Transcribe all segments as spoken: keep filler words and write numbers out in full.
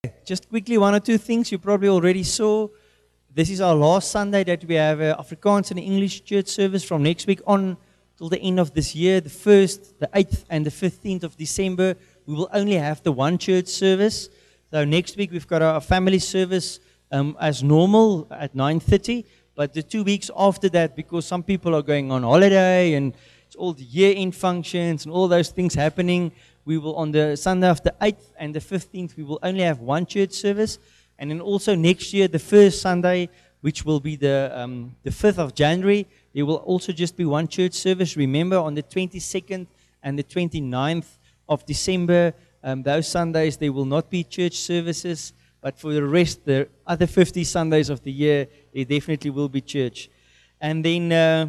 Just quickly, one or two things you probably already saw. This is our last Sunday that we have a Afrikaans and English church service from next week on till the end of this year. The first, the eighth, and the fifteenth of December, we will only have the one church service. So next week we've got our family service um, as normal at nine thirty. But the two weeks after that, because some people are going on holiday and it's all the year-end functions and all those things happening, we will, on the Sunday of the eighth and the fifteenth, we will only have one church service. And then also next year, the first Sunday, which will be the um, the fifth of January, there will also just be one church service. Remember, on the twenty-second and the twenty-ninth of December, um, those Sundays, there will not be church services. But for the rest, the other fifty Sundays of the year, there definitely will be church. And then, uh,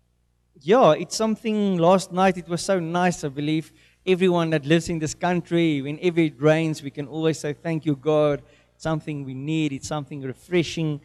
yeah, it's something, last night it was so nice, I believe. Everyone that lives in this country, whenever it rains, we can always say, thank you, God. It's something we need. It's something refreshing.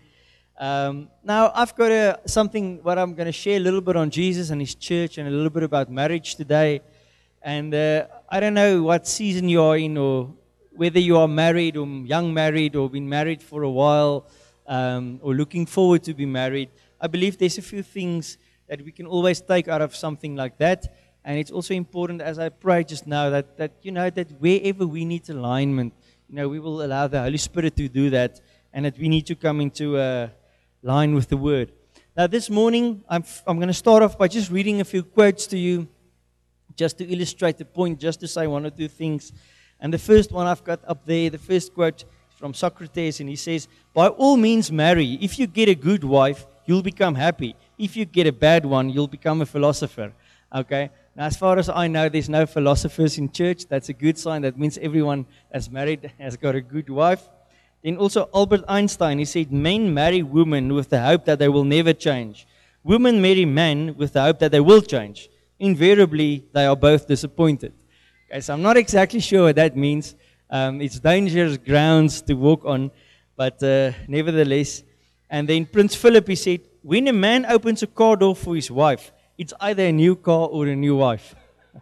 Um, now, I've got a, something, what I'm going to share a little bit on Jesus and His church and a little bit about marriage today. And uh, I don't know what season you are in, or whether you are married or young married or been married for a while, um, or looking forward to be married. I believe there's a few things that we can always take out of something like that. And it's also important, as I prayed just now, that, that, you know, that wherever we need alignment, you know, we will allow the Holy Spirit to do that, and that we need to come into uh, line with the Word. Now, this morning, I'm, f- I'm going to start off by just reading a few quotes to you, just to illustrate the point, just to say one or two things. And the first one I've got up there, the first quote from Socrates, and he says, by all means marry. If you get a good wife, you'll become happy. If you get a bad one, you'll become a philosopher. Okay? Now, as far as I know, there's no philosophers in church. That's a good sign. That means everyone that's married has got a good wife. Then also Albert Einstein, he said, men marry women with the hope that they will never change. Women marry men with the hope that they will change. Invariably, they are both disappointed. Okay, so I'm not exactly sure what that means. Um, it's dangerous grounds to walk on, but uh, nevertheless. And then Prince Philip, he said, when a man opens a car door for his wife, it's either a new car or a new wife.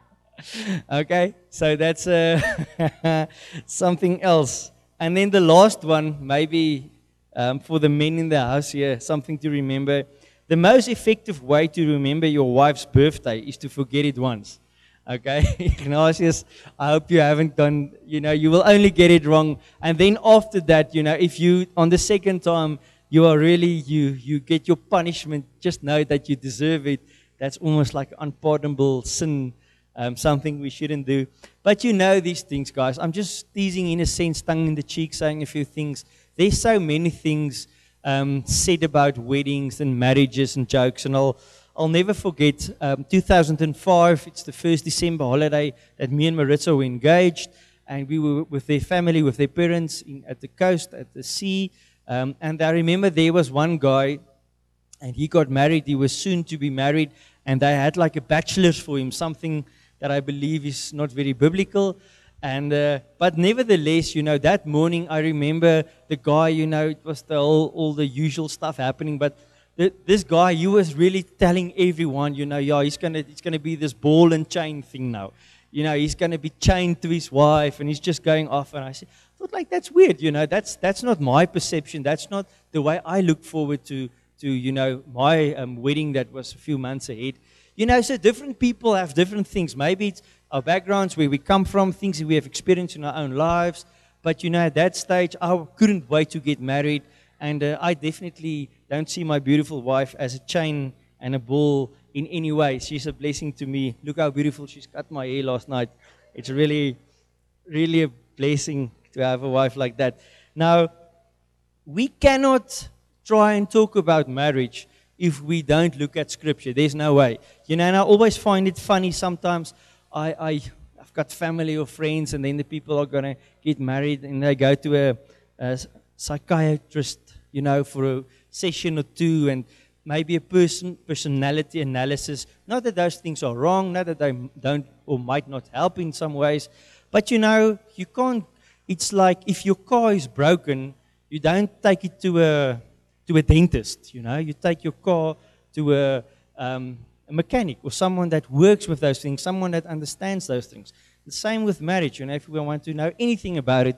Okay, so that's uh, something else. And then the last one, maybe um, for the men in the house here, something to remember. The most effective way to remember your wife's birthday is to forget it once. Okay, Ignatius, I hope you haven't done, you know, you will only get it wrong. And then after that, you know, if you, on the second time, you are really, you, you get your punishment, just know that you deserve it. That's almost like unpardonable sin, um, something we shouldn't do. But you know these things, guys. I'm just teasing, in a sense, tongue in the cheek, saying a few things. There's so many things um, said about weddings and marriages and jokes. And I'll, I'll never forget um, two thousand five, it's the first December holiday that me and Maritza were engaged. And we were with their family, with their parents in, at the coast, at the sea. Um, and I remember there was one guy, and he got married. He was soon to be married. And they had like a bachelor's for him, something that I believe is not very biblical. And uh, but nevertheless, you know, that morning I remember the guy, you know, it was the whole, all the usual stuff happening. But the, this guy, he was really telling everyone, you know, yeah, he's gonna, it's gonna be this ball and chain thing now. You know, he's gonna be chained to his wife, and he's just going off. And I said, I thought, like, that's weird, you know, that's that's not my perception. That's not the way I look forward to. to, you know, my um, wedding that was a few months ahead. You know, so different people have different things. Maybe it's our backgrounds, where we come from, things that we have experienced in our own lives. But, you know, at that stage, I couldn't wait to get married. And uh, I definitely don't see my beautiful wife as a chain and a ball in any way. She's a blessing to me. Look how beautiful she's cut my hair last night. It's really, really a blessing to have a wife like that. Now, we cannot try and talk about marriage if we don't look at Scripture. There's no way. You know, and I always find it funny sometimes. I, I, I've got family or friends, and then the people are going to get married, and they go to a, a psychiatrist, you know, for a session or two, and maybe a person personality analysis. Not that those things are wrong, not that they don't or might not help in some ways, but, you know, you can't, it's like if your car is broken, you don't take it to a to a dentist, you know. You take your car to a, um, a mechanic or someone that works with those things, someone that understands those things. The same with marriage, you know. If we want to know anything about it,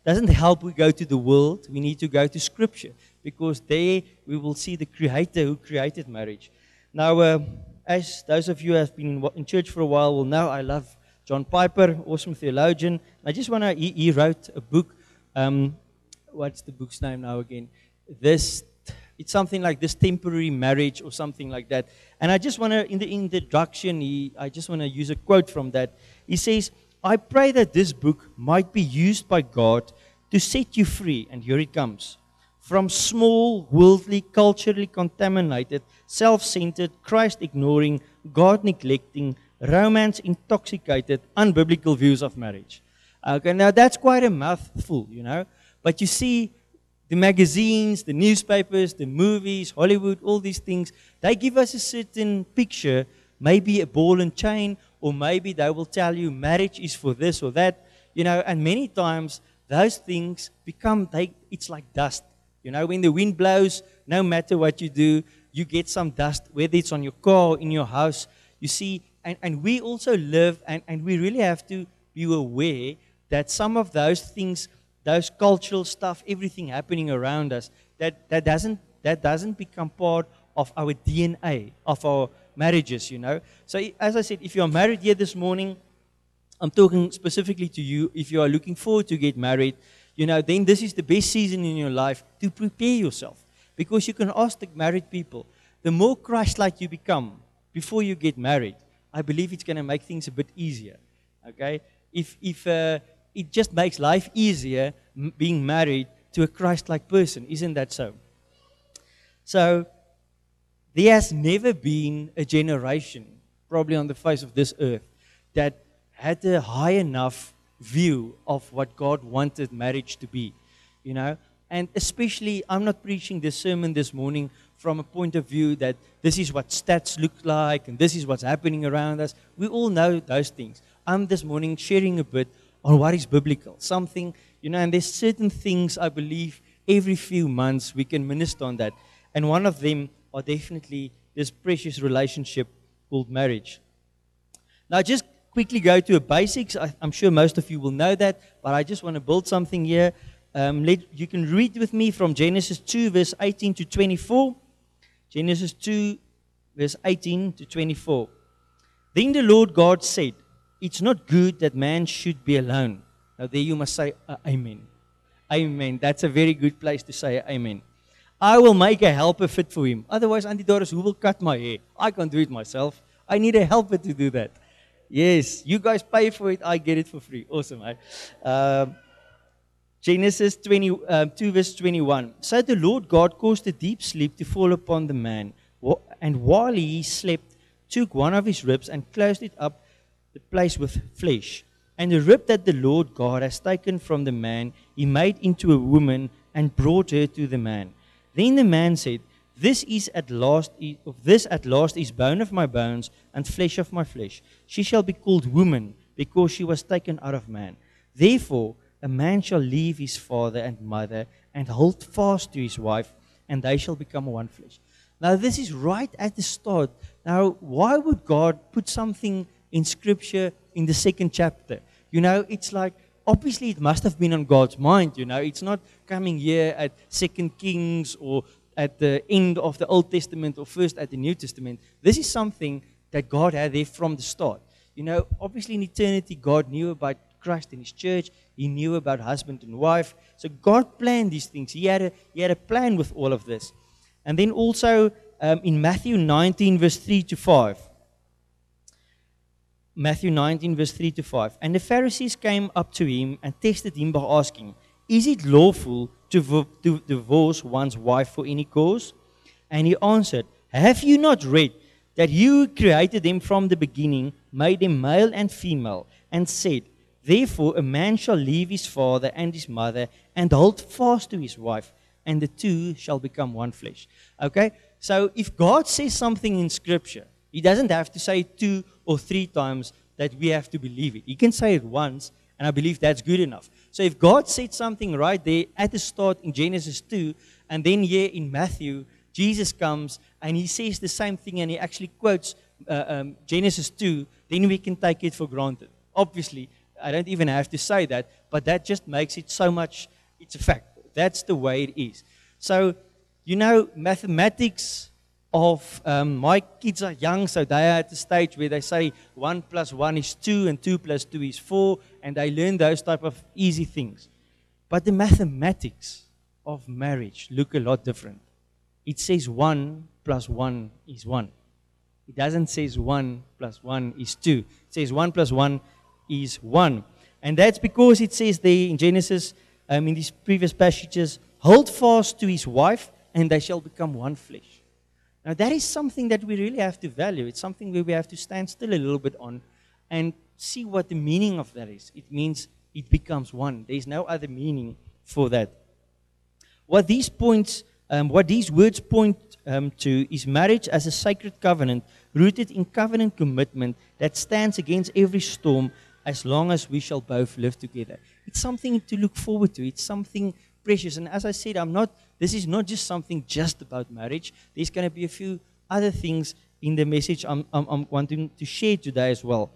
doesn't help we go to the world. We need to go to Scripture, because there we will see the Creator who created marriage. Now, uh, as those of you who have been in, in church for a while will know, I love John Piper, awesome theologian. I just want to, he, he wrote a book. Um, what's the book's name now again? This, it's something like This Temporary Marriage or something like that. And I just want to, in the introduction, he, I just want to use a quote from that. He says, I pray that this book might be used by God to set you free, and here it comes, from small, worldly, culturally contaminated, self-centered, Christ-ignoring, God-neglecting, romance-intoxicated, unbiblical views of marriage. Okay, now that's quite a mouthful, you know. But you see, the magazines, the newspapers, the movies, Hollywood, all these things, they give us a certain picture, maybe a ball and chain, or maybe they will tell you marriage is for this or that, you know, and many times those things become, they, it's like dust. You know, when the wind blows, no matter what you do, you get some dust, whether it's on your car or in your house. You see, and, and we also live, and, and we really have to be aware that some of those things, those cultural stuff, everything happening around us, that, that doesn't that doesn't become part of our D N A, of our marriages, you know. So as I said, if you are married here this morning, I'm talking specifically to you. If you are looking forward to get married, you know, then this is the best season in your life to prepare yourself. Because you can ask the married people, the more Christ-like you become before you get married, I believe it's going to make things a bit easier, okay? If, if uh, it just makes life easier m- being married to a Christ-like person, isn't that so? So, there has never been a generation, probably on the face of this earth, that had a high enough view of what God wanted marriage to be, you know. And especially, I'm not preaching this sermon this morning from a point of view that this is what stats look like and this is what's happening around us. We all know those things. I'm this morning sharing a bit on what is biblical, something, you know, and there's certain things I believe every few months we can minister on that. And one of them are definitely this precious relationship called marriage. Now, just quickly go to a basics. I, I'm sure most of you will know that, but I just want to build something here. Um, let, you can read with me from Genesis two, verse eighteen to twenty-four. Genesis two, verse eighteen to twenty-four. Then the Lord God said, it's not good that man should be alone. Now there you must say, uh, Amen. Amen. That's a very good place to say Amen. I will make a helper fit for him. Otherwise, Auntie Doris, who will cut my hair? I can't do it myself. I need a helper to do that. Yes, you guys pay for it. I get it for free. Awesome, eh? Um, Genesis twenty, um, two, verse twenty-one. So the Lord God caused a deep sleep to fall upon the man, and while he slept, took one of his ribs and closed it up the place with flesh. And the rib that the Lord God has taken from the man, he made into a woman and brought her to the man. Then the man said, This is at last, this at last is bone of my bones and flesh of my flesh. She shall be called woman, because she was taken out of man. Therefore, a man shall leave his father and mother and hold fast to his wife, and they shall become one flesh. Now, this is right at the start. Now, why would God put something in Scripture in the second chapter? You know, it's like, obviously it must have been on God's mind, you know. It's not coming here at Second Kings or at the end of the Old Testament or first at the New Testament. This is something that God had there from the start. You know, obviously in eternity, God knew about Christ and His church. He knew about husband and wife. So God planned these things. He had a, he had a plan with all of this. And then also um, in Matthew nineteen, verse three to five. Matthew nineteen, verse three to five. And the Pharisees came up to him and tested him by asking, Is it lawful to, vo- to divorce one's wife for any cause? And he answered, Have you not read that you created them from the beginning, made them male and female, and said, Therefore a man shall leave his father and his mother and hold fast to his wife, and the two shall become one flesh. Okay? So if God says something in Scripture, He doesn't have to say it two or three times that we have to believe it. He can say it once, and I believe that's good enough. So if God said something right there at the start in Genesis two, and then here in Matthew, Jesus comes and He says the same thing, and He actually quotes uh, um, Genesis two, then we can take it for granted. Obviously, I don't even have to say that, but that just makes it so much, it's a fact. That's the way it is. So, you know, mathematics of, um, my kids are young, so they are at the stage where they say one plus one is two and two plus two is four, and they learn those type of easy things. But the mathematics of marriage look a lot different. It says one plus one is one. It doesn't say one plus one is two. It says one plus one is one. And that's because it says there in Genesis, um, in these previous passages, hold fast to his wife, and they shall become one flesh. Now that is something that we really have to value. It's something where we have to stand still a little bit on and see what the meaning of that is. It means it becomes one. There's no other meaning for that. What these points, um, what these words point um, to is marriage as a sacred covenant rooted in covenant commitment that stands against every storm as long as we shall both live together. It's something to look forward to. It's something precious. And as I said, I'm not. This is not just something just about marriage. There's going to be a few other things in the message I'm, I'm, I'm wanting to share today as well.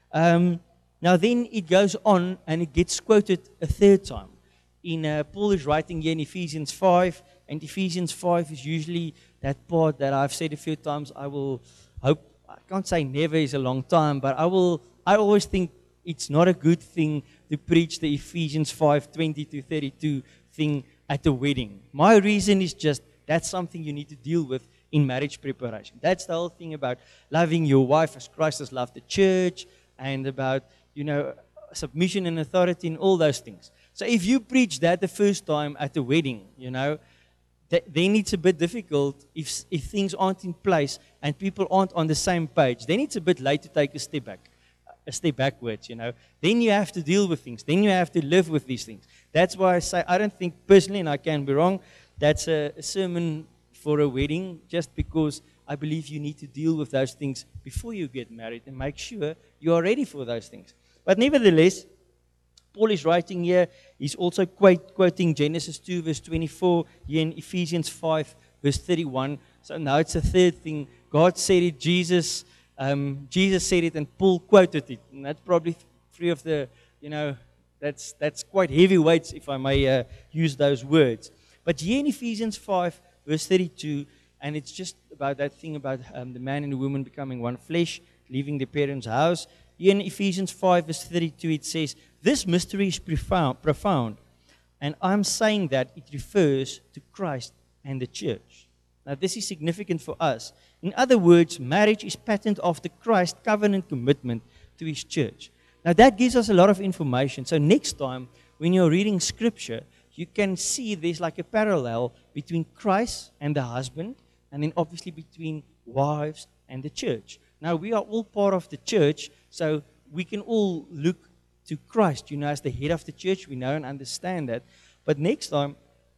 Um, now then it goes on and it gets quoted a third time. In uh, Paul is writing here in Ephesians five, and Ephesians five is usually that part that I've said a few times. I will hope, I can't say never is a long time, but I will. I always think it's not a good thing to preach the Ephesians five twenty to thirty-two thing at a wedding. My reason is just that's something you need to deal with in marriage preparation. That's the whole thing about loving your wife as Christ has loved the church, and about, you know, submission and authority and all those things. So if you preach that the first time at the wedding, you know, th- then it's a bit difficult if if things aren't in place and people aren't on the same page. Then it's a bit late to take a step back, a step backwards, you know. Then you have to deal with things. Then you have to live with these things. That's why I say, I don't think personally, and I can be wrong, that's a, a sermon for a wedding, just because I believe you need to deal with those things before you get married and make sure you are ready for those things. But nevertheless, Paul is writing here, he's also quote, quoting Genesis two verse twenty-four, here in Ephesians five verse thirty-one. So now it's a third thing. God said it, Jesus um, Jesus said it, and Paul quoted it. And that's probably three of the, you know, that's that's quite heavy weights, if I may uh, use those words. But here in Ephesians five verse thirty-two, and it's just about that thing about um, the man and the woman becoming one flesh, leaving their parents' house. Here in Ephesians five verse thirty-two, it says, this mystery is profound, profound, and I'm saying that it refers to Christ and the church. Now, this is significant for us. In other words, marriage is patterned after Christ's covenant commitment to his church. Now, that gives us a lot of information. So next time, when you're reading Scripture, you can see there's like a parallel between Christ and the husband, and then obviously between wives and the church. Now, we are all part of the church, so we can all look to Christ, you know, as the head of the church. We know and understand that. But next time,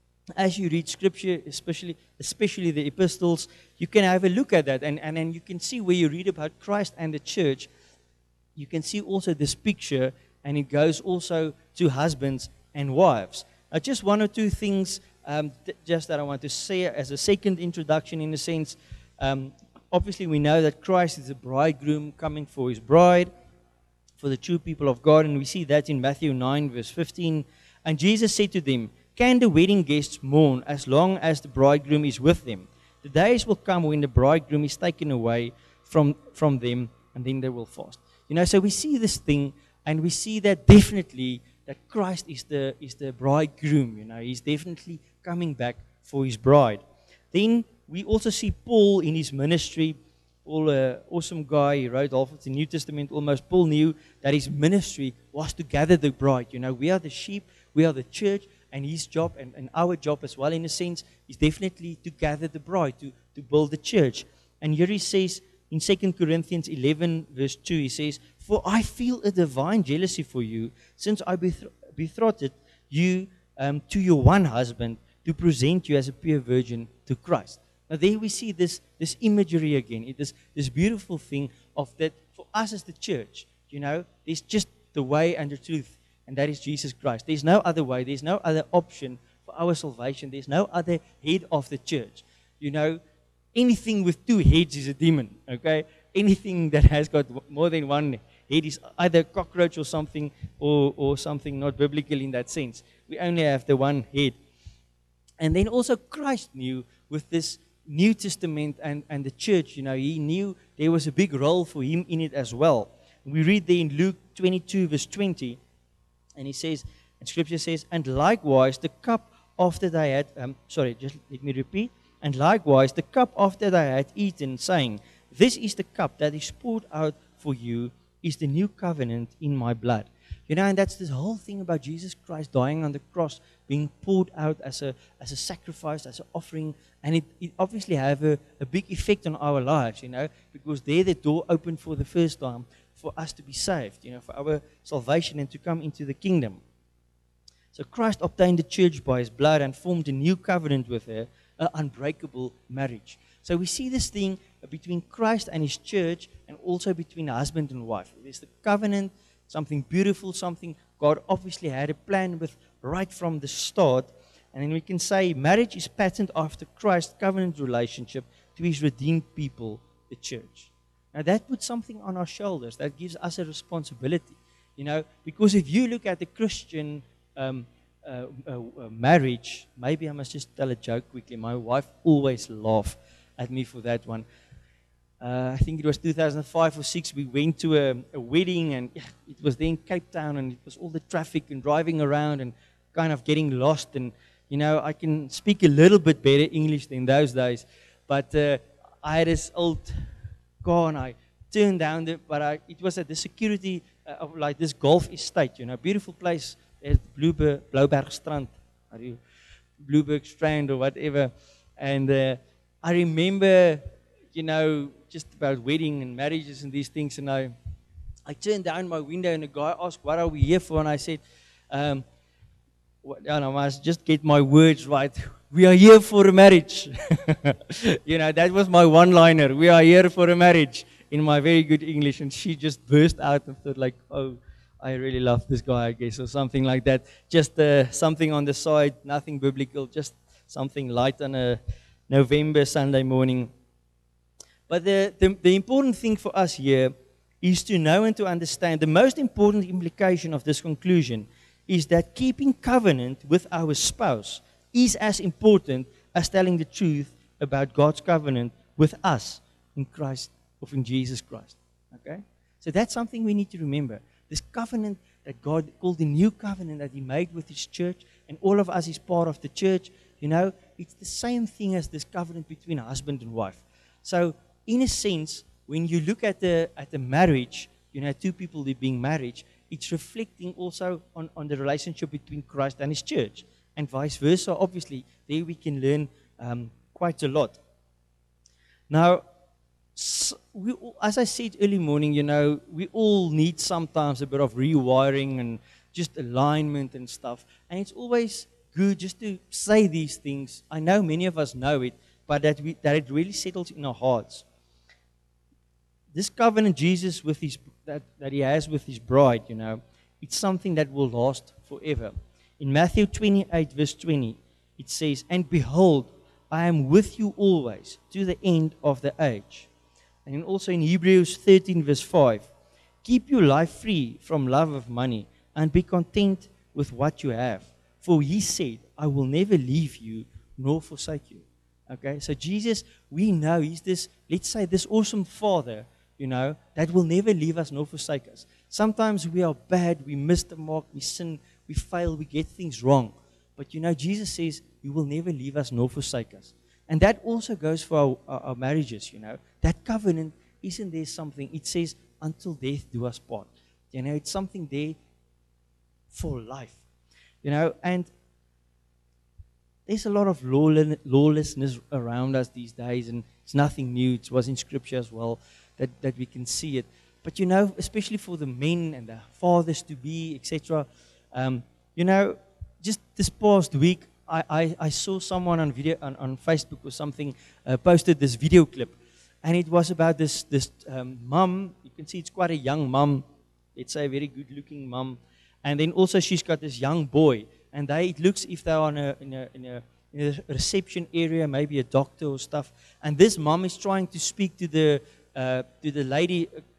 as you read Scripture, especially especially the epistles, you can have a look at that, and, and then you can see where you read about Christ and the church. You can see also this picture, and it goes also to husbands and wives. Now, just one or two things um, th- just that I want to say as a second introduction, in a sense. Um, obviously, we know that Christ is a bridegroom coming for his bride, for the true people of God, and we see that in Matthew nine, verse fifteen. And Jesus said to them, can the wedding guests mourn as long as the bridegroom is with them? The days will come when the bridegroom is taken away from, from them, and then they will fast. You know, so we see this thing, and we see that definitely that Christ is the is the bridegroom. You know, he's definitely coming back for his bride. Then we also see Paul in his ministry. Paul, an awesome guy, he wrote half of the New Testament almost. Paul knew that his ministry was to gather the bride. You know, we are the sheep, we are the church, and his job, and, and our job as well, in a sense, is definitely to gather the bride, to, to build the church. And here he says, in Second Corinthians eleven, verse two, he says, for I feel a divine jealousy for you, since I beth- betrothed you um, to your one husband, to present you as a pure virgin to Christ. Now there we see this, this imagery again, it is this beautiful thing of that for us as the church, you know, there's just the way and the truth, and that is Jesus Christ. There's no other way, there's no other option for our salvation, there's no other head of the church. You know, anything with two heads is a demon, okay? Anything that has got more than one head is either a cockroach or something, or, or something not biblical in that sense. We only have the one head. And then also Christ knew with this New Testament and, and the church, you know, he knew there was a big role for him in it as well. We read there in Luke twenty-two, verse twenty, and he says, and Scripture says, and likewise the cup after they had, um, sorry, just let me repeat, and likewise the cup after they had eaten, saying, this is the cup that is poured out for you, is the new covenant in my blood. You know, and that's this whole thing about Jesus Christ dying on the cross, being poured out as a as a sacrifice, as an offering, and it, it obviously have a, a big effect on our lives, you know, because there the door opened for the first time for us to be saved, you know, for our salvation and to come into the kingdom. So Christ obtained the church by his blood and formed a new covenant with her, an unbreakable marriage. So we see this thing between Christ and his church, and also between husband and wife. There's the covenant, something beautiful, something God obviously had a plan with right from the start. And then we can say marriage is patterned after Christ's covenant relationship to his redeemed people, the church. Now that puts something on our shoulders. That gives us a responsibility. You know, because if you look at the Christian um, uh, uh, uh, marriage, maybe I must just tell a joke quickly. My wife always laughs at me for that one. Uh, I think it was two thousand five or six, we went to a, a wedding, and yeah, it was there in Cape Town, and it was all the traffic and driving around and kind of getting lost. And, you know, I can speak a little bit better English than those days, but uh, I had this old car, and I turned down, the, but I, it was at the security uh, of like this golf estate, you know, beautiful place, there's Blueberg, Blouberg Strand, or Blueberg Strand or whatever. And uh, I remember, you know, just about wedding and marriages and these things, and I, I turned down my window, and the guy asked, what are we here for? And I said, um, what, I must just get my words right. We are here for a marriage. You know, that was my one-liner. We are here for a marriage, in my very good English. And she just burst out and thought like, oh, I really love this guy, I guess, or something like that. Just uh, something on the side, nothing biblical, just something light on a November Sunday morning. But the, the, the important thing for us here is to know and to understand the most important implication of this conclusion is that keeping covenant with our spouse is as important as telling the truth about God's covenant with us in Christ, or in Jesus Christ. Okay? So that's something we need to remember. This covenant that God called the new covenant that he made with his church, and all of us is part of the church, you know, it's the same thing as this covenant between husband and wife. So, in a sense, when you look at the at the marriage, you know, two people being married, it's reflecting also on, on the relationship between Christ and his church, and vice versa. Obviously, there we can learn um, quite a lot. Now, so we, as I said early morning, you know, we all need sometimes a bit of rewiring and just alignment and stuff, and it's always good just to say these things. I know many of us know it, but that we that it really settles in our hearts. This covenant Jesus with his that, that he has with his bride, you know, it's something that will last forever. In Matthew twenty-eight, verse twenty, it says, and behold, I am with you always to the end of the age. And also in Hebrews thirteen, verse five, keep your life free from love of money and be content with what you have. For he said, I will never leave you nor forsake you. Okay, so Jesus, we know he's this, let's say, this awesome Father, you know, that will never leave us nor forsake us. Sometimes we are bad, we miss the mark, we sin, we fail, we get things wrong. But you know, Jesus says, he will never leave us nor forsake us. And that also goes for our, our, our marriages, you know. That covenant, isn't there something, it says, until death do us part. You know, it's something there for life. You know, and there's a lot of lawlessness around us these days, and it's nothing new. It was in Scripture as well that, that we can see it. But you know, especially for the men and the fathers to be, et cetera. Um, you know, just this past week, I, I, I saw someone on video on, on Facebook or something uh, posted this video clip, and it was about this this um, mum. You can see it's quite a young mum. Let's say a very good-looking mum, and then also she's got this young boy. And they, it looks if they're on a, in, a, in, a, in a reception area, maybe a doctor or stuff. And this mom is trying to speak to the uh, to the lady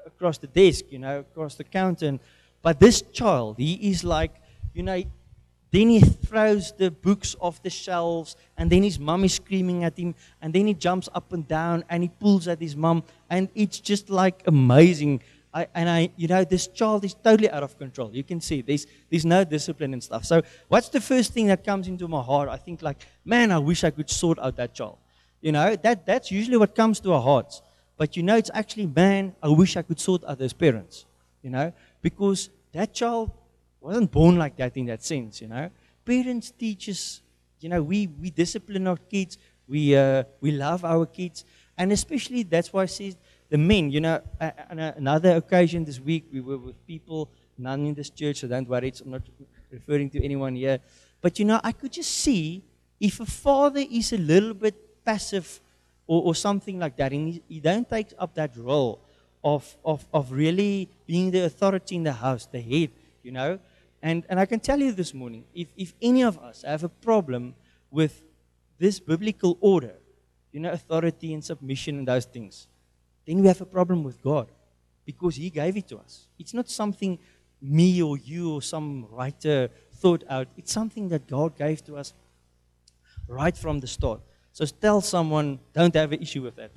across the desk, you know, across the counter. And, but this child, he is like, you know, then he throws the books off the shelves, and then his mom is screaming at him, and then he jumps up and down, and he pulls at his mom, and it's just like amazing. I, and I, you know, this child is totally out of control. You can see there's there's no discipline and stuff. So what's the first thing that comes into my heart? I think like, man, I wish I could sort out that child. You know, that that's usually what comes to our hearts. But you know, it's actually, man, I wish I could sort out those parents. You know, because that child wasn't born like that in that sense, you know. Parents teach us, you know, we, we discipline our kids, we uh, we love our kids, and especially that's why I say the men, you know, uh, on another occasion this week, we were with people, none in this church, so don't worry, I'm not referring to anyone here. But, you know, I could just see if a father is a little bit passive or, or something like that, and he, he don't take up that role of, of, of really being the authority in the house, the head, you know. And, and I can tell you this morning, if, if any of us have a problem with this biblical order, you know, authority and submission and those things, then we have a problem with God because He gave it to us. It's not something me or you or some writer thought out. It's something that God gave to us right from the start. So tell someone, don't have an issue with that.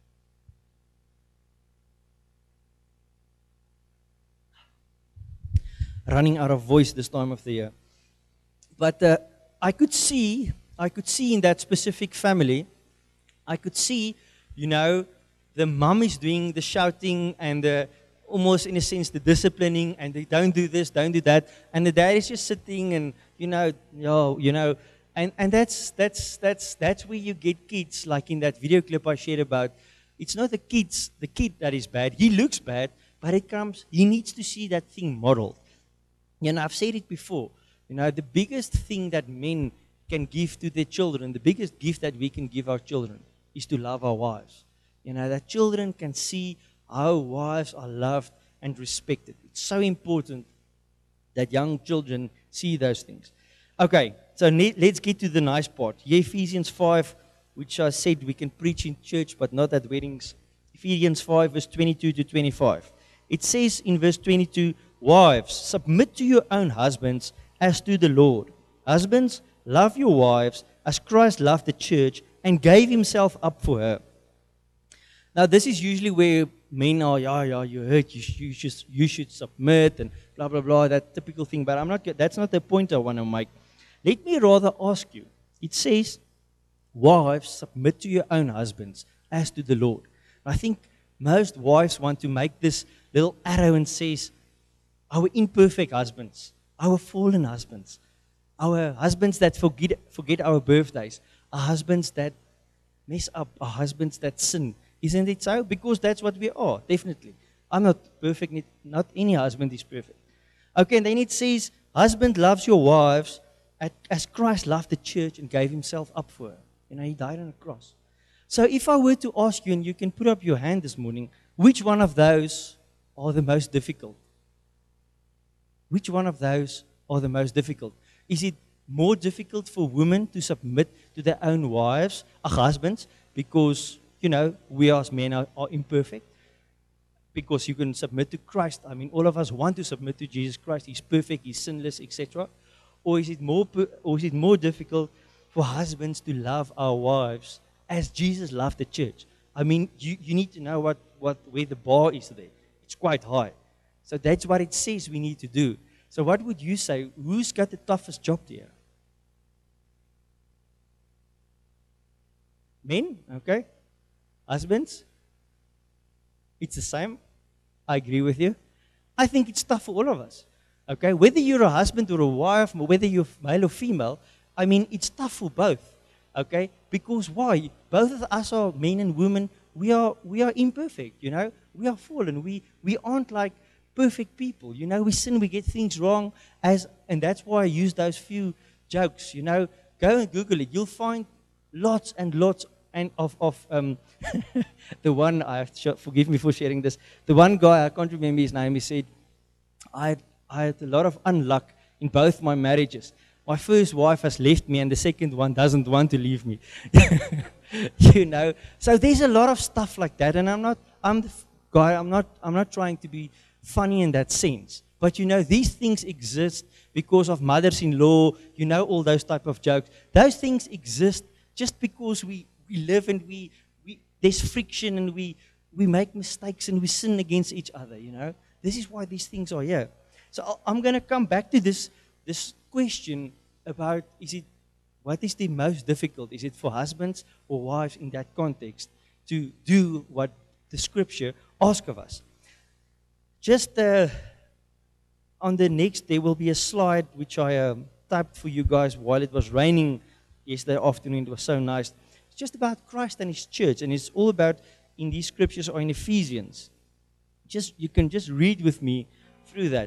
Running out of voice this time of the year. But uh, I could see, I could see in that specific family, I could see, you know, the mom is doing the shouting and the, almost in a sense the disciplining, and they don't do this, don't do that, and the dad is just sitting and, you know, yo, you know, and, and that's, that's, that's, that's where you get kids, like in that video clip I shared about. It's not the kids, the kid that is bad. He looks bad, but it comes, he needs to see that thing modeled. You know, I've said it before. You know, the biggest thing that men can give to their children, the biggest gift that we can give our children is to love our wives. You know, that children can see how wives are loved and respected. It's so important that young children see those things. Okay, so let's get to the nice part. Ephesians five, which I said we can preach in church but not at weddings. Ephesians five, verse twenty-two to twenty-five. It says in verse twenty-two, wives, submit to your own husbands as to the Lord. Husbands, love your wives as Christ loved the church and gave Himself up for her. Now, this is usually where men are, yeah, yeah, you hurt, you, you, should, you should submit and blah, blah, blah, that typical thing. But I'm not. That's not the point I want to make. Let me rather ask you. It says, wives, submit to your own husbands as to the Lord. I think most wives want to make this little arrow and says, our imperfect husbands, our fallen husbands, our husbands that forget, forget our birthdays, our husbands that mess up, our husbands that sin. Isn't it so? Because that's what we are, definitely. I'm not perfect, not any husband is perfect. Okay, and then it says, husband loves your wives as Christ loved the church and gave Himself up for her. You know, He died on a cross. So if I were to ask you, and you can put up your hand this morning, which one of those are the most difficult? Which one of those are the most difficult? Is it more difficult for women to submit to their own wives, or husbands, because, you know, we as men are, are imperfect? Because you can submit to Christ. I mean, all of us want to submit to Jesus Christ. He's perfect, He's sinless, et cetera. Or is it more, or is it more difficult for husbands to love our wives as Jesus loved the church? I mean, you, you need to know what, what where the bar is there. It's quite high. So that's what it says we need to do. So what would you say? Who's got the toughest job here? Men, okay? Husbands? It's the same. I agree with you. I think it's tough for all of us. Okay? Whether you're a husband or a wife, whether you're male or female, I mean, it's tough for both. Okay? Because why? Both of us are men and women. We are we are imperfect, you know. We are fallen. We we aren't like perfect people. You know, we sin, we get things wrong, as and that's why I use those few jokes, you know. Go and Google it. You'll find lots and lots and of, of um, the one, I have to show, forgive me for sharing this, the one guy, I can't remember his name, he said, I had, I had a lot of unluck in both my marriages. My first wife has left me and the second one doesn't want to leave me. You know, so there's a lot of stuff like that, and I'm not, I'm the God, I'm not, I'm not trying to be funny in that sense. But you know, these things exist because of mothers-in-law, you know, all those type of jokes. Those things exist just because we, we live and we, we there's friction and we, we make mistakes and we sin against each other, you know. This is why these things are here. So I'm going to come back to this, this question about, is it, what is the most difficult? Is it for husbands or wives in that context to do what the scripture asks of us? Just uh, on the next, there will be a slide which I um, typed for you guys while it was raining yesterday afternoon. It was so nice. It's just about Christ and His church, and it's all about in these scriptures or in Ephesians. Just you can just read with me through that.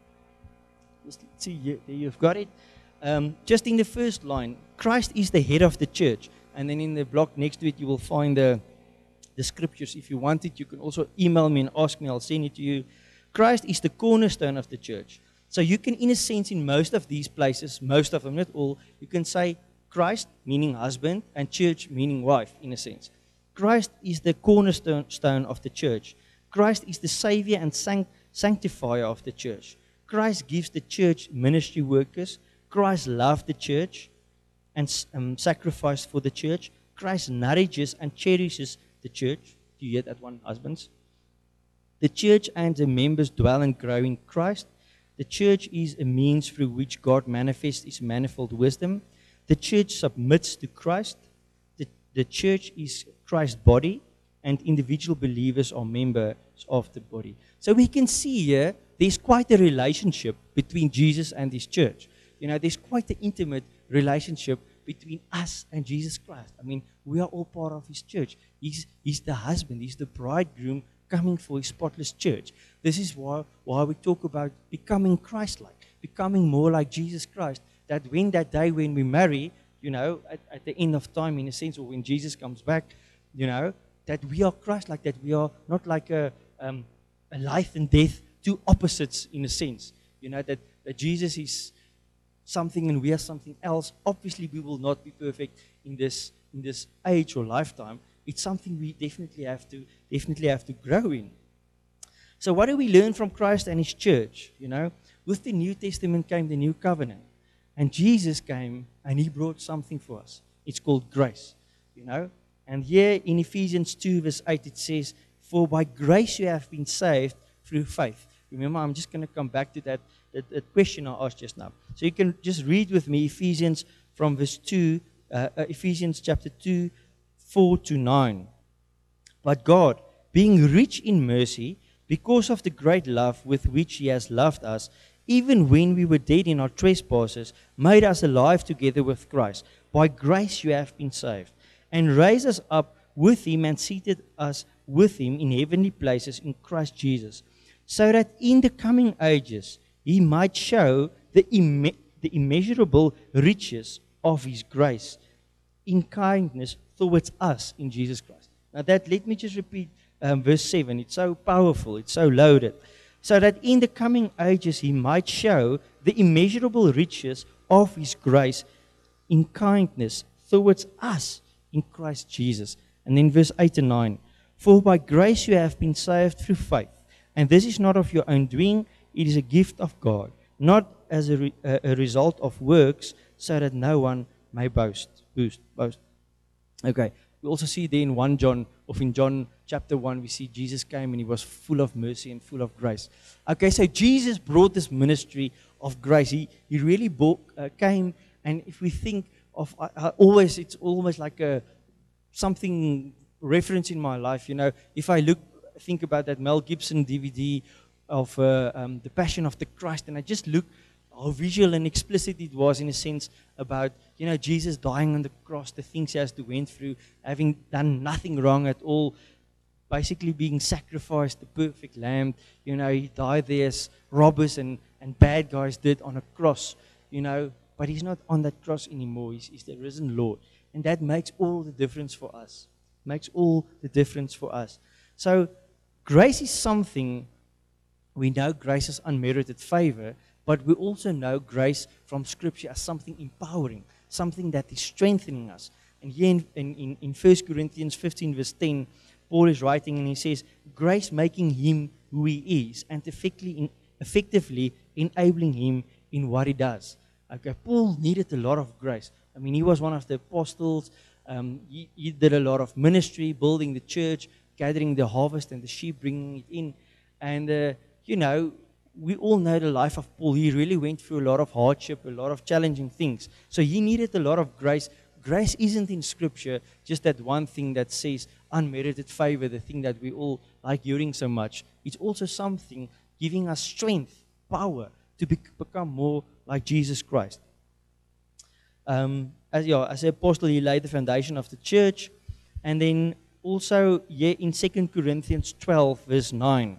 Just see, you, there you've got it. Um, just in the first line, Christ is the head of the church, and then in the block next to it, you will find the the scriptures. If you want it, you can also email me and ask me. I'll send it to you. Christ is the cornerstone of the church. So you can, in a sense, in most of these places, most of them, not all, you can say Christ, meaning husband, and church, meaning wife, in a sense. Christ is the cornerstone of the church. Christ is the savior and sanct- sanctifier of the church. Christ gives the church ministry workers. Christ loved the church and um, sacrificed for the church. Christ nourishes and cherishes the church. Do you hear that one, husbands? The church and the members dwell and grow in Christ. The church is a means through which God manifests His manifold wisdom. The church submits to Christ. The, the church is Christ's body, and individual believers are members of the body. So we can see here, there's quite a relationship between Jesus and His church. You know, there's quite an intimate relationship between us and Jesus Christ. I mean, we are all part of His church. He's, he's the husband. He's the bridegroom coming for His spotless church. This is why, why we talk about becoming Christ-like, becoming more like Jesus Christ, that when that day when we marry, you know, at, at the end of time, in a sense, or when Jesus comes back, you know, that we are Christ-like, that we are not like a, um, a life and death, two opposites in a sense. You know, that, that Jesus is something and we are something else. Obviously, we will not be perfect in this in this age or lifetime. It's something we definitely have to definitely have to grow in. So what do we learn from Christ and His church? You know, with the New Testament came the New Covenant. And Jesus came and He brought something for us. It's called grace. You know? And here in Ephesians two verse eight it says, "For by grace you have been saved through faith." Remember, I'm just going to come back to that, that, that question I asked just now. So you can just read with me Ephesians from verse two, uh, uh, Ephesians chapter two, four to nine. "But God, being rich in mercy, because of the great love with which He has loved us, even when we were dead in our trespasses, made us alive together with Christ. By grace you have been saved, and raised us up with Him and seated us with Him in heavenly places in Christ Jesus, so that in the coming ages He might show the, imme- the immeasurable riches of His grace in kindness towards us in Jesus Christ." Now that, let me just repeat um, verse seven. It's so powerful. It's so loaded. "So that in the coming ages He might show the immeasurable riches of His grace in kindness towards us in Christ Jesus." And then verse eight and nine. "For by grace you have been saved through faith. And this is not of your own doing, it is a gift of God, not as a, re, a, a result of works, so that no one may boast." Boost, boast. Okay, we also see there in First John, or in John chapter one, we see Jesus came and He was full of mercy and full of grace. Okay, so Jesus brought this ministry of grace. He, he really brought, uh, came, and if we think of, uh, uh, always, it's almost like a something reference in my life, you know, if I look, think about that Mel Gibson D V D of uh, um, The Passion of the Christ, and I just look how visual and explicit it was, in a sense, about, you know, Jesus dying on the cross, the things He has to went through, having done nothing wrong at all, basically being sacrificed, the perfect lamb. You know, He died there as robbers and, and bad guys did on a cross, you know, but He's not on that cross anymore. He's, he's the risen Lord. And that makes all the difference for us. Makes all the difference for us. So grace is something, we know grace is unmerited favor, but we also know grace from Scripture as something empowering, something that is strengthening us. And here in, in, in First Corinthians fifteen verse ten, Paul is writing, and he says, grace making him who he is, and effectively, in, effectively enabling him in what he does. Okay, Paul needed a lot of grace. I mean, he was one of the apostles. Um, he, he did a lot of ministry, building the church, gathering the harvest and the sheep, bringing it in. And, uh, you know, we all know the life of Paul. He really went through a lot of hardship, a lot of challenging things. So he needed a lot of grace. Grace isn't in Scripture just that one thing that says unmerited favor, the thing that we all like hearing so much. It's also something giving us strength, power to be, become more like Jesus Christ. Um, as, yeah, as an apostle, he laid the foundation of the church. And then also yeah, in Second Corinthians twelve, verse nine.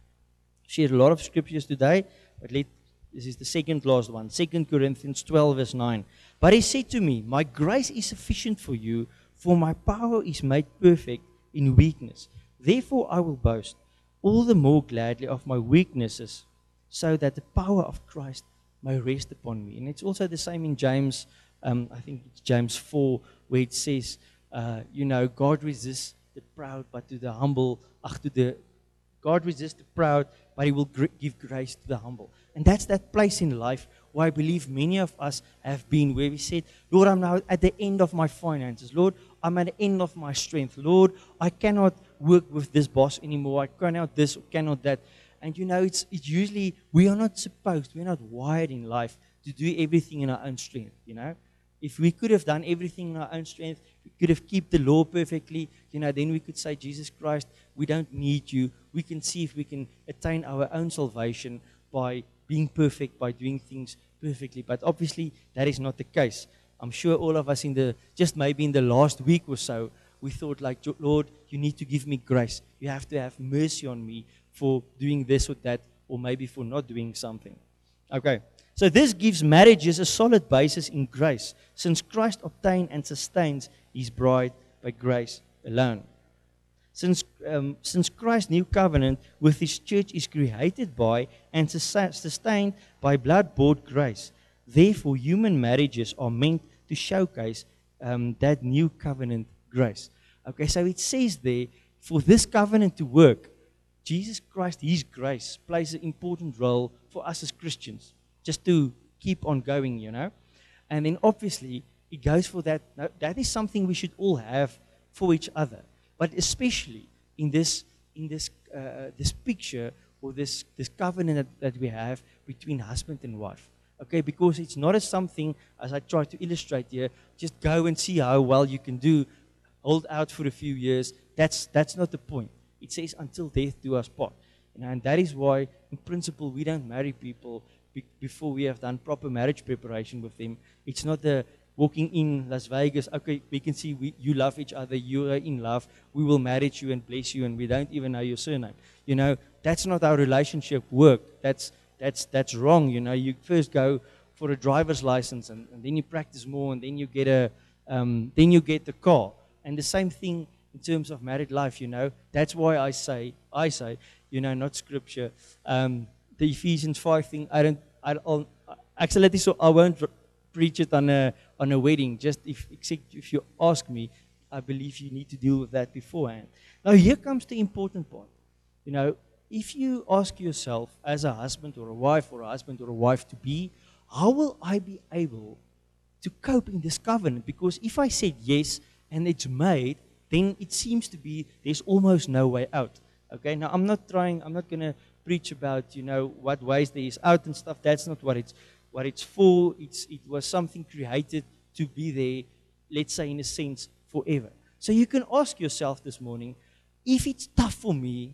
Shared a lot of scriptures today, but let, this is the second last one. Second Corinthians twelve, verse nine. But he said to me, my grace is sufficient for you, for my power is made perfect in weakness. Therefore I will boast all the more gladly of my weaknesses, so that the power of Christ may rest upon me. And it's also the same in James, um, I think it's James four, where it says, uh, you know, God resists the proud, but to the humble, ach, to the, God resists the proud, but he will gr- give grace to the humble. And that's that place in life where I believe many of us have been, where we said, Lord, I'm now at the end of my finances. Lord, I'm at the end of my strength. Lord, I cannot work with this boss anymore. I cannot this, cannot that. And you know, it's, it's usually, we are not supposed, we're not wired in life to do everything in our own strength, you know. If we could have done everything in our own strength, we could have kept the law perfectly, you know, then we could say, Jesus Christ, we don't need you. We can see if we can attain our own salvation by being perfect, by doing things perfectly. But obviously, that is not the case. I'm sure all of us in the, just maybe in the last week or so, we thought like, Lord, you need to give me grace. You have to have mercy on me for doing this or that, or maybe for not doing something. Okay, so this gives marriages a solid basis in grace, since Christ obtained and sustains his bride by grace alone. Since, um, since Christ's new covenant with his church is created by and sustained by blood-bought grace, therefore human marriages are meant to showcase um, that new covenant grace. Okay, so it says there, for this covenant to work, Jesus Christ, his grace, plays an important role for us as Christians, just to keep on going, you know. And then obviously, it goes for that. Now, that is something we should all have for each other. But especially in this in this uh, this picture or this, this covenant that, that we have between husband and wife. Okay, because it's not as something, as I try to illustrate here, just go and see how well you can do, hold out for a few years. That's that's not the point. It says until death do us part. You know, and that is why, in principle, we don't marry people be- before we have done proper marriage preparation with them. It's not the walking in Las Vegas, okay, we can see we, you love each other, you are in love, we will marry you and bless you, and we don't even know your surname. You know, that's not how relationship work. That's that's that's wrong. You know, you first go for a driver's license, and, and then you practice more, and then you get a um, then you get the car. And the same thing in terms of married life. You know, that's why I say I say, you know, not scripture. Um, the Ephesians five thing. I don't. I don't. Actually, so I won't preach it on a on a wedding. Just if except if you ask me, I believe you need to deal with that beforehand. Now here comes the important part. You know, if you ask yourself as a husband or a wife or a husband or a wife to be, how will I be able to cope in this covenant? Because if I said yes and it's made, then it seems to be there's almost no way out. Okay, now I'm not trying, I'm not going to preach about, you know, what ways there is out and stuff. That's not what it's what it's for. It's it was something created to be there, let's say in a sense, forever. So you can ask yourself this morning, if it's tough for me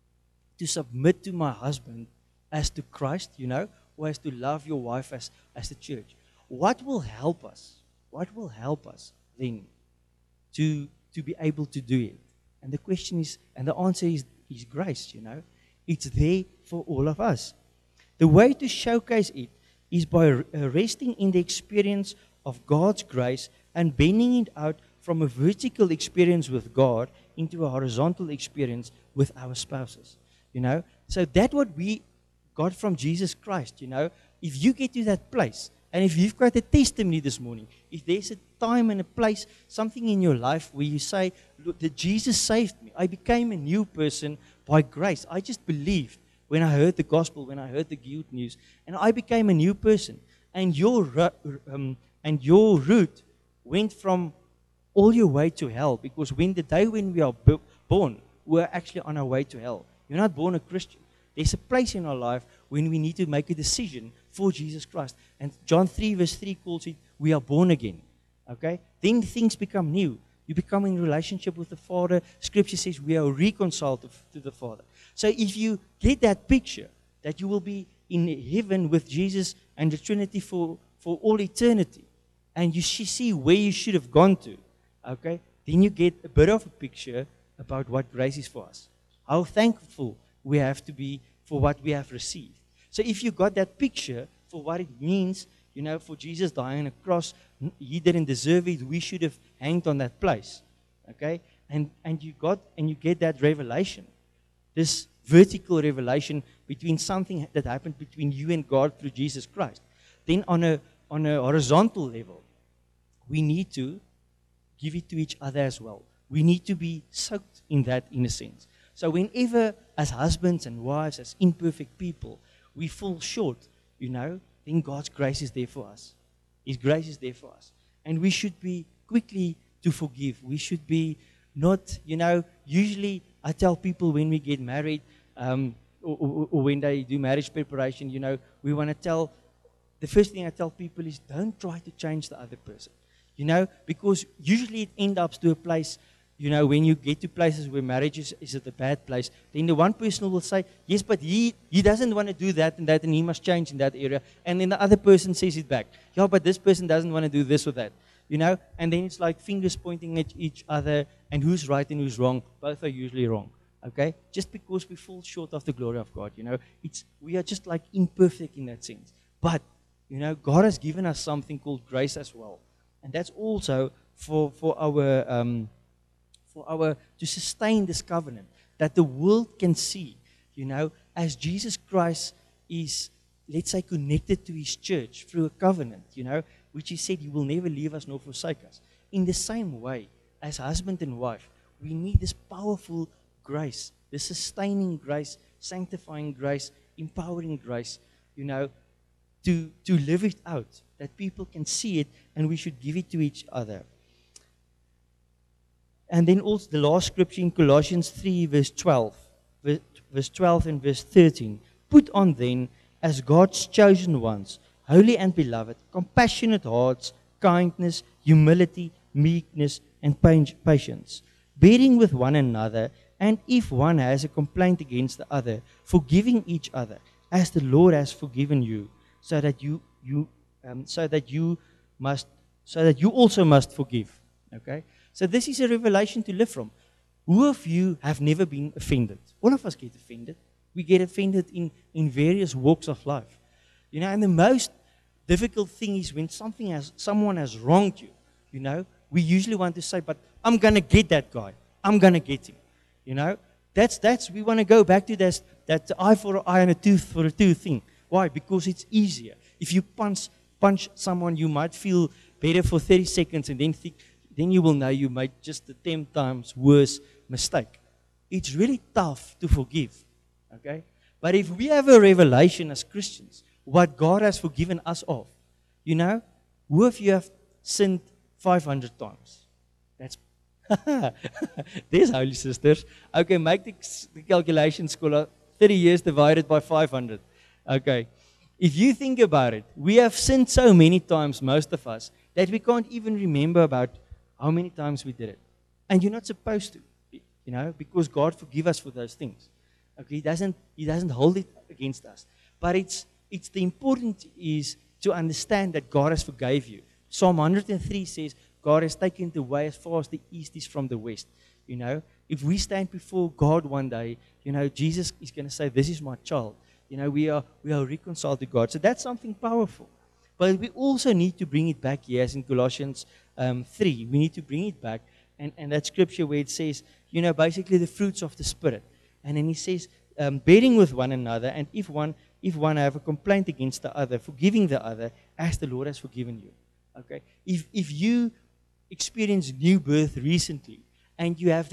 to submit to my husband as to Christ, you know, or as to love your wife as, as the church, what will help us? What will help us then to, to be able to do it? And the question is, and the answer is, is grace, you know. It's there for all of us. The way to showcase it is by resting in the experience of God's grace and bending it out from a vertical experience with God into a horizontal experience with our spouses. You know, so that's what we got from Jesus Christ. You know, if you get to that place, and if you've got a testimony this morning, if there's a time and a place, something in your life where you say, look, that Jesus saved me. I became a new person by grace. I just believed when I heard the gospel, when I heard the good news, and I became a new person. And your um, and your route went from all your way to hell, because when the day when we are b- born, we're actually on our way to hell. You're not born a Christian. There's a place in our life when we need to make a decision for Jesus Christ. And John three verse three calls it, we are born again. Okay? Then things become new. You become in relationship with the Father. Scripture says we are reconciled to, to the Father. So if you get that picture, that you will be in heaven with Jesus and the Trinity for, for all eternity, and you see where you should have gone to, okay, then you get a bit of a picture about what grace is for us. How thankful we have to be for what we have received. So if you got that picture for what it means, you know, for Jesus dying on a cross, he didn't deserve it. We should have hanged on that place. Okay? And and you got and you get that revelation. This vertical revelation between something that happened between you and God through Jesus Christ. Then on a on a horizontal level, we need to give it to each other as well. We need to be soaked in that, in a sense. So whenever, as husbands and wives, as imperfect people, we fall short, you know, then God's grace is there for us. His grace is there for us. And we should be quickly to forgive. We should be not, you know, usually I tell people when we get married, um, or, or, or when they do marriage preparation, you know, we want to tell, the first thing I tell people is don't try to change the other person. You know, because usually it ends up to a place, you know, when you get to places where marriage is, is at a bad place, then the one person will say, yes, but he, he doesn't want to do that and that, and he must change in that area. And then the other person says it back. Yeah, but this person doesn't want to do this or that. You know, and then it's like fingers pointing at each other, and who's right and who's wrong. Both are usually wrong. Okay? Just because we fall short of the glory of God, you know, it's we are just like imperfect in that sense. But, you know, God has given us something called grace as well. And that's also for, for our um, for our to sustain this covenant, that the world can see, you know, as Jesus Christ is, let's say, connected to his church through a covenant, you know, which he said he will never leave us nor forsake us. In the same way, as husband and wife, we need this powerful grace, this sustaining grace, sanctifying grace, empowering grace, you know, to, to live it out, that people can see it, and we should give it to each other. And then also the last scripture in Colossians three, verse twelve, verse twelve and verse thirteen. Put on then, as God's chosen ones, holy and beloved, compassionate hearts, kindness, humility, meekness, and patience, bearing with one another, and if one has a complaint against the other, forgiving each other, as the Lord has forgiven you, so that you you um, so that you must so that you also must forgive. Okay? So this is a revelation to live from. Who of you have never been offended? All of us get offended. We get offended in, in various walks of life. You know, and the most difficult thing is when something has someone has wronged you, you know, we usually want to say, but I'm gonna get that guy. I'm gonna get him. You know? That's that's we want to go back to that that eye for an eye and a tooth for a tooth thing. Why? Because it's easier. If you punch punch someone, you might feel better for thirty seconds, and then think, then you will know you made just the ten times worse mistake. It's really tough to forgive. Okay? But if we have a revelation as Christians, what God has forgiven us of, you know, who of you have sinned five hundred times? That's there's holy sisters. Okay, make the, the calculation, scholar. thirty years divided by five hundred. Okay. If you think about it, we have sinned so many times, most of us, that we can't even remember about how many times we did it. And you're not supposed to, you know, because God forgive us for those things. Okay, He doesn't, He doesn't hold it against us. But it's it's the important is to understand that God has forgave you. Psalm one hundred three says, God has taken the way as far as the east is from the west. You know, if we stand before God one day, you know, Jesus is going to say, this is my child. You know, we are we are reconciled to God. So that's something powerful. But we also need to bring it back here, as in Colossians um, three. We need to bring it back. And, and that scripture where it says, you know, basically the fruits of the Spirit. And then he says, um, bearing with one another, and if one if one have a complaint against the other, forgiving the other, as the Lord has forgiven you. Okay? If if you experience new birth recently, and you have that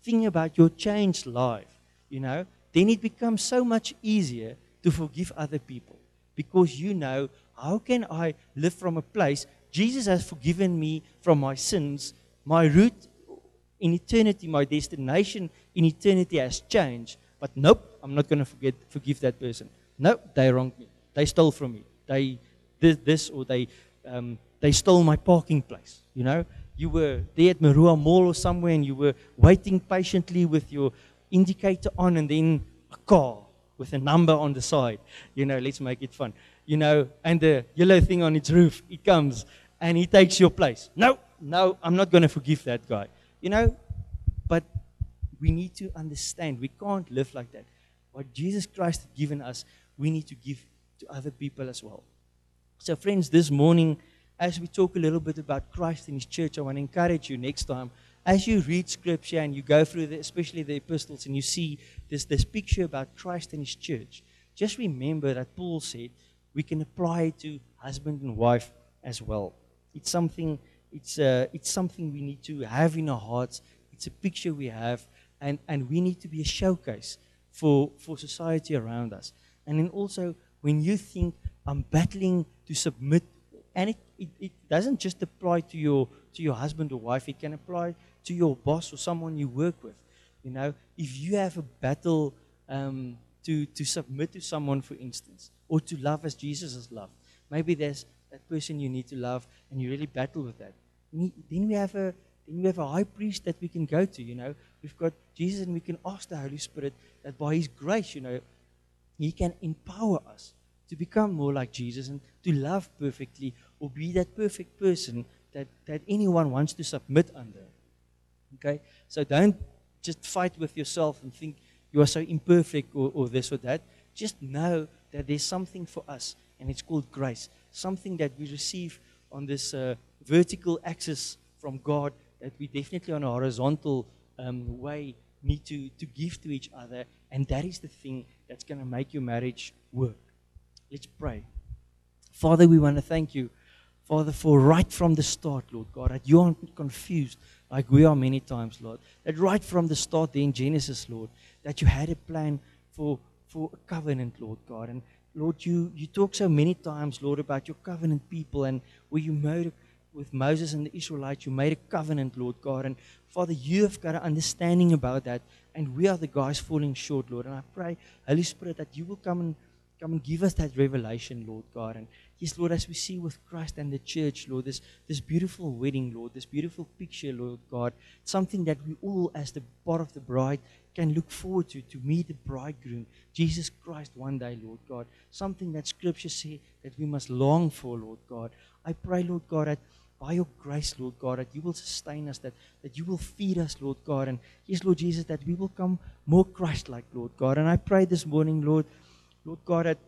think about your changed life, you know, then it becomes so much easier to forgive other people. Because you know, how can I live from a place? Jesus has forgiven me from my sins. My route in eternity, my destination in eternity has changed. But nope, I'm not going to forget forgive that person. Nope, they wronged me. They stole from me. They did this, or they um, they stole my parking place. You know, you were there at Marua Mall or somewhere, and you were waiting patiently with your indicator on, and then a car with a number on the side. You know, let's make it fun. You know, and the yellow thing on its roof, it comes, and he takes your place. No, no, I'm not going to forgive that guy. You know, but we need to understand we can't live like that. What Jesus Christ has given us, we need to give to other people as well. So friends, this morning, as we talk a little bit about Christ and His church, I want to encourage you next time, as you read Scripture and you go through, the, especially the epistles, and you see this, this picture about Christ and His church, just remember that Paul said we can apply it to husband and wife as well. It's something, it's, uh, it's something we need to have in our hearts. It's a picture we have, and, and we need to be a showcase for, for society around us. And then also, when you think, I'm battling to submit, and it, it, it doesn't just apply to your to your husband or wife, it can apply to your boss or someone you work with. You know, if you have a battle um, to, to submit to someone, for instance, or to love as Jesus has loved, maybe there's that person you need to love, and you really battle with that. Then we have a then we have a high priest that we can go to. You know, we've got Jesus, and we can ask the Holy Spirit that by His grace, you know, He can empower us to become more like Jesus and to love perfectly, or be that perfect person that, that anyone wants to submit under. Okay? So don't just fight with yourself and think you are so imperfect, or, or this or that. Just know that there's something for us, and it's called grace. Something that we receive on this uh, vertical axis from God, that we definitely on a horizontal um, way need to, to give to each other. And that is the thing that's going to make your marriage work. Let's pray. Father, we want to thank you, Father, for right from the start, Lord God, that you aren't confused like we are many times, Lord. That right from the start there in Genesis, Lord, that you had a plan for, for a covenant, Lord God. And Lord, you, you talk so many times, Lord, about your covenant people, and where you made with Moses and the Israelites, you made a covenant, Lord God. And Father, you have got an understanding about that, and we are the guys falling short, Lord. And I pray, Holy Spirit, that you will come and Come and give us that revelation, Lord God. And yes, Lord, as we see with Christ and the church, Lord, this, this beautiful wedding, Lord, this beautiful picture, Lord God, something that we all, as the part of the bride, can look forward to, to meet the bridegroom, Jesus Christ, one day, Lord God. Something that Scripture says that we must long for, Lord God. I pray, Lord God, that by your grace, Lord God, that you will sustain us, that, that you will feed us, Lord God. And yes, Lord Jesus, that we will come more Christ-like, Lord God. And I pray this morning, Lord, Lord God, that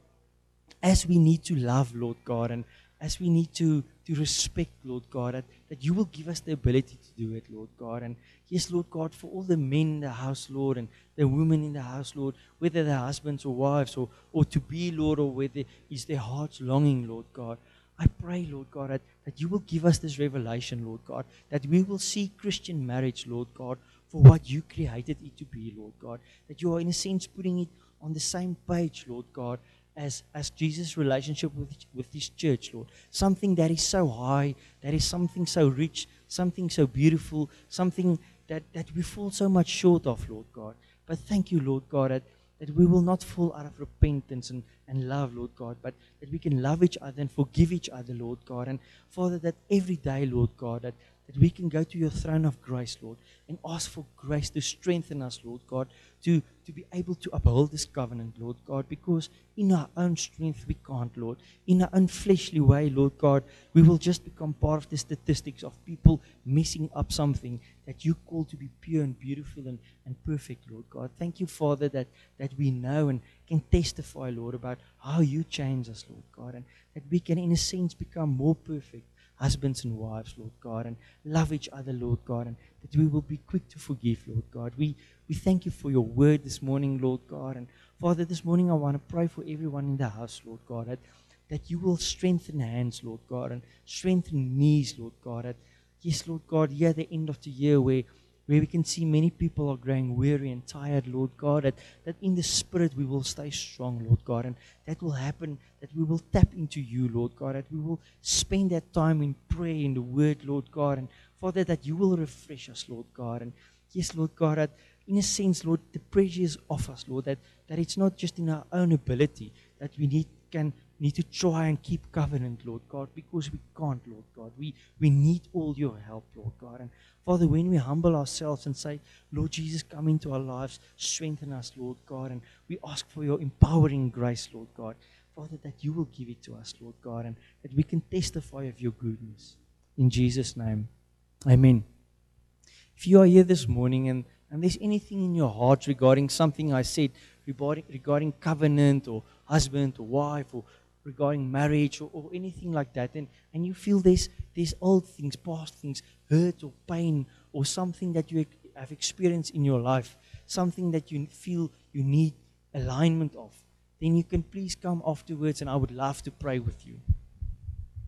as we need to love, Lord God, and as we need to, to respect, Lord God, that, that you will give us the ability to do it, Lord God. And yes, Lord God, for all the men in the house, Lord, and the women in the house, Lord, whether they're husbands or wives, or, or to be, Lord, or whether is their hearts longing, Lord God, I pray, Lord God, that, that you will give us this revelation, Lord God, that we will see Christian marriage, Lord God, for what you created it to be, Lord God, that you are, in a sense, putting it on the same page, Lord God, as, as Jesus' relationship with, with His church, Lord. Something that is so high, that is something so rich, something so beautiful, something that, that we fall so much short of, Lord God. But thank you, Lord God, that, that we will not fall out of repentance and, and love, Lord God, but that we can love each other and forgive each other, Lord God. And Father, that every day, Lord God, that, that we can go to your throne of grace, Lord, and ask for grace to strengthen us, Lord God, to, to be able to uphold this covenant, Lord God, because in our own strength we can't, Lord. In our own fleshly way, Lord God, we will just become part of the statistics of people messing up something that you call to be pure and beautiful and, and perfect, Lord God. Thank you, Father, that, that we know and can testify, Lord, about how you change us, Lord God, and that we can, in a sense, become more perfect husbands and wives, Lord God, and love each other, Lord God, and that we will be quick to forgive, Lord God. We we thank you for your word this morning, Lord God. And Father, this morning I want to pray for everyone in the house, Lord God, that, that you will strengthen hands, Lord God, and strengthen knees, Lord God. That, yes, Lord God, here at the end of the year where where we can see many people are growing weary and tired, Lord God, that, that in the Spirit we will stay strong, Lord God, and that will happen, that we will tap into you, Lord God, that we will spend that time in prayer, in the Word, Lord God, and Father, that you will refresh us, Lord God, and yes, Lord God, that in a sense, Lord, the pressure is off us, Lord, that, that it's not just in our own ability, that we need can need to try and keep covenant, Lord God, because we can't, Lord God. We we need all your help, Lord God. And Father, when we humble ourselves and say, Lord Jesus, come into our lives, strengthen us, Lord God, and we ask for your empowering grace, Lord God. Father, that you will give it to us, Lord God, and that we can testify of your goodness. In Jesus' name, amen. If you are here this morning and, and there's anything in your heart regarding something I said, regarding, regarding covenant or husband or wife or regarding marriage or, or anything like that, and, and you feel there's, there's old things, past things, hurt or pain or something that you have experienced in your life, something that you feel you need alignment of, then you can please come afterwards and I would love to pray with you.